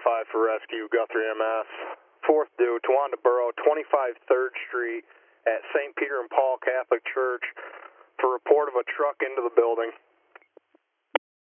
5 for rescue, Guthrie MS. 4th due, Towanda Borough, 25 3rd Street at St. Peter and Paul Catholic Church for report of a truck into the building.